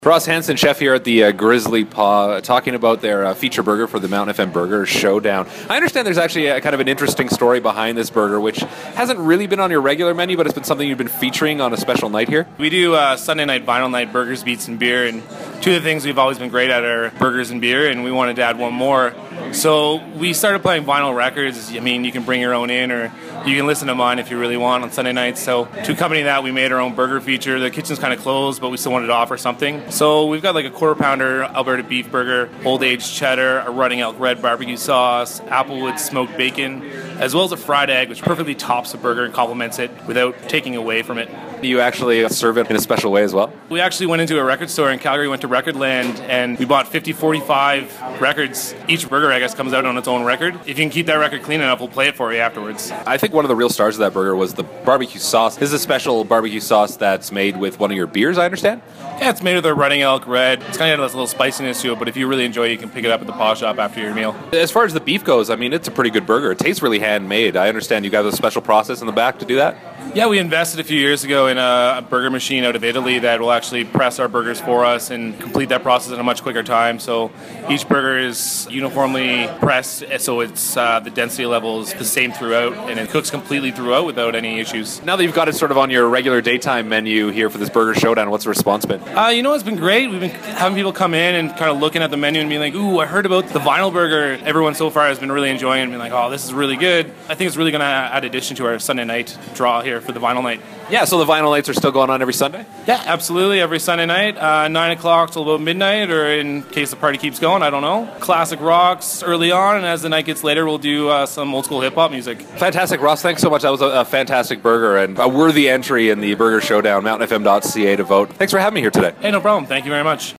Ross Hanson, chef here at the Grizzly Paw, talking about their feature burger for the Mountain FM Burger Showdown. I understand there's actually a kind of an interesting story behind this burger, which hasn't really been on your regular menu, but it's been something you've been featuring on a special night here. We do Sunday night vinyl night burgers, beats, and beer, and two of the things we've always been great at are burgers and beer, and we wanted to add one more. So we started playing vinyl records. I mean, you can bring your own in, or you can listen to mine if you really want on Sunday nights. So to accompany that, we made our own burger feature. The kitchen's kind of closed, but we still wanted to offer something. So we've got like a quarter-pounder Alberta beef burger, old-aged cheddar, a running elk red barbecue sauce, applewood smoked bacon, as well as a fried egg, which perfectly tops the burger and complements it without taking away from it. You actually serve it in a special way as well? We actually went into a record store in Calgary, went to Recordland, and we bought 45 records. Each burger, I guess, comes out on its own record. If you can keep that record clean enough, we'll play it for you afterwards. I think one of the real stars of that burger was the barbecue sauce. This is a special barbecue sauce that's made with one of your beers, I understand? Yeah, it's made with a running elk red. It's kind of got a little spiciness to it, but if you really enjoy it, you can pick it up at the paw shop after your meal. As far as the beef goes, I mean, it's a pretty good burger. It tastes really handmade. I understand you got a special process in the back to do that? Yeah, we invested a few years ago in a burger machine out of Italy that will actually press our burgers for us and complete that process in a much quicker time. So each burger is uniformly pressed, so it's the density level is the same throughout, and it cooks completely throughout without any issues. Now that you've got it sort of on your regular daytime menu here for this Burger Showdown, what's the response been? It's been great. We've been having people come in and kind of looking at the menu and being like, ooh, I heard about the vinyl burger. Everyone so far has been really enjoying it and being like, oh, this is really good. I think it's really going to add addition to our Sunday night draw here for the vinyl night. Yeah, so the vinyl nights are still going on every Sunday? Yeah, absolutely. Every Sunday night, 9 o'clock till about midnight, or in case the party keeps going, I don't know. Classic rocks early on, and as the night gets later, we'll do some old school hip-hop music. Fantastic, Ross. Thanks so much. That was a fantastic burger and a worthy entry in the Burger Showdown, mountainfm.ca to vote. Thanks for having me here today. Hey, no problem. Thank you very much.